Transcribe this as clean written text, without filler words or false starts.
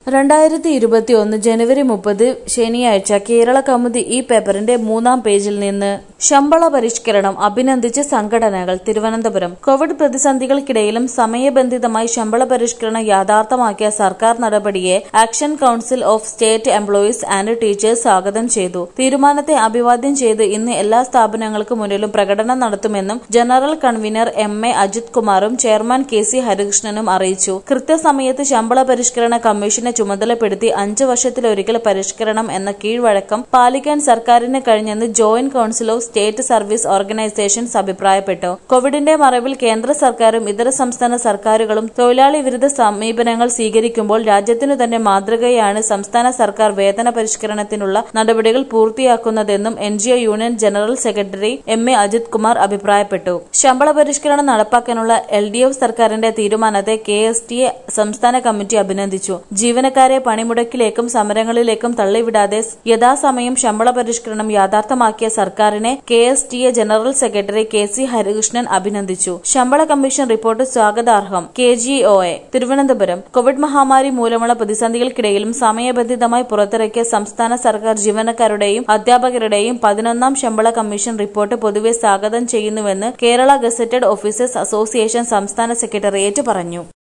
2021 ജനുവരി 30 ശനിയാഴ്ച കേരള കൗമുദി ഈ പേപ്പറിന്റെ 3-ാം പേജിൽ നിന്ന് ശമ്പള പരിഷ്കരണം അഭിനന്ദിച്ച് സംഘടനകൾ. തിരുവനന്തപുരം. കോവിഡ് പ്രതിസന്ധികൾക്കിടയിലും സമയബന്ധിതമായി ശമ്പള പരിഷ്കരണം യാഥാർത്ഥ്യമാക്കിയ സർക്കാർ നടപടിയെ action council of state employees and teachers സ്വാഗതം ചെയ്തു. തീരുമാനത്തെ അഭിവാദ്യം ചെയ്ത് ഇന്ന് എല്ലാ സ്ഥാപനങ്ങൾക്ക് മുന്നിലും പ്രകടനം നടത്തുമെന്നും ജനറൽ കൺവീനർ MA അജിത് കുമാറും ചെയർമാൻ KC ഹരികൃഷ്ണനും അറിയിച്ചു. കൃത്യസമയത്ത് ശമ്പള പരിഷ്കരണ കമ്മീഷനെ ചുമതലപ്പെടുത്തി 5 വർഷത്തിലൊരിക്കൽ പരിഷ്കരണം എന്ന കീഴ്വഴക്കം പാലിക്കാൻ സർക്കാരിന് കഴിഞ്ഞെന്ന് joint council of state service organisations അഭിപ്രായപ്പെട്ടു. കോവിഡിന്റെ മറവിൽ കേന്ദ്ര സർക്കാരും ഇതര സംസ്ഥാന സർക്കാരുകളും തൊഴിലാളി വിരുദ്ധ സമീപനങ്ങൾ സ്വീകരിക്കുമ്പോൾ രാജ്യത്തിനു തന്നെ മാതൃകയാണ് സംസ്ഥാന സർക്കാർ വേതന പരിഷ്കരണത്തിനുള്ള നടപടികൾ പൂർത്തിയാക്കുന്നതെന്നും NGO union general secretary MA Ajith Kumar അഭിപ്രായപ്പെട്ടു. ശമ്പള പരിഷ്കരണം നടപ്പാക്കാനുള്ള LDF സർക്കാരിന്റെ തീരുമാനത്തെ KSTA സംസ്ഥാന കമ്മിറ്റി അഭിനന്ദിച്ചു. ജീവനക്കാരെ പണിമുടക്കിലേക്കും സമരങ്ങളിലേക്കും തള്ളിവിടാതെ യഥാസമയം ശമ്പള പരിഷ്കരണം യാഥാർത്ഥ്യമാക്കിയ സർക്കാരിനെ KSTA general secretary KC Harikrishnan അഭിനന്ദിച്ചു. ശമ്പള കമ്മീഷൻ റിപ്പോർട്ട് സ്വാഗതാർഹം. KGOA. തിരുവനന്തപുരം. കോവിഡ് മഹാമാരി മൂലമുള്ള പ്രതിസന്ധികൾക്കിടയിലും സമയബന്ധിതമായി പുറത്തിറക്കിയ സംസ്ഥാന സർക്കാർ ജീവനക്കാരുടെയും അധ്യാപകരുടെയും 11-ാം ശമ്പള കമ്മീഷൻ റിപ്പോർട്ട് പൊതുവെ സ്വാഗതം ചെയ്യുന്നുവെന്ന് കേരള ഗസറ്റഡ് ഓഫീസേഴ്സ് അസോസിയേഷൻ സംസ്ഥാന സെക്രട്ടേറിയറ്റ് പറഞ്ഞു.